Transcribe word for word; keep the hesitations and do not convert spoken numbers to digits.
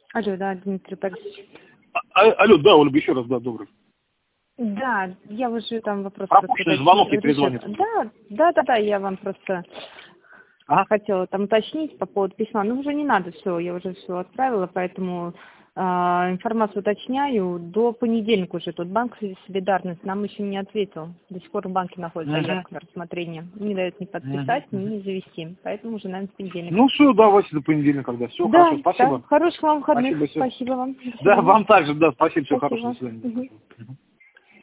Алло, да, Дмитрий Борисович. А, алло, да, Ольга, еще раз, да, добрый. Да, я уже там вопрос... Пропущенный звонок и перезвонит. Да, да, да, да, я вам просто А? хотела там уточнить по поводу письма. Ну, уже не надо все, я уже все отправила, поэтому э, информацию уточняю. До понедельника уже тут банк «Солидарность» нам еще не ответил. До сих пор в банке находится Угу. заявка на рассмотрение. Не дает ни подписать, Угу. ни завести. Поэтому уже, наверное, в понедельник. Ну все, давайте до понедельника тогда. Все, Да, хорошо, спасибо. да. Хороших вам выходных. Спасибо, всё. Спасибо вам. До Да, свидания. вам также, да, спасибо, всего хорошего, Спасибо. до свидания. Мгм. Мгм.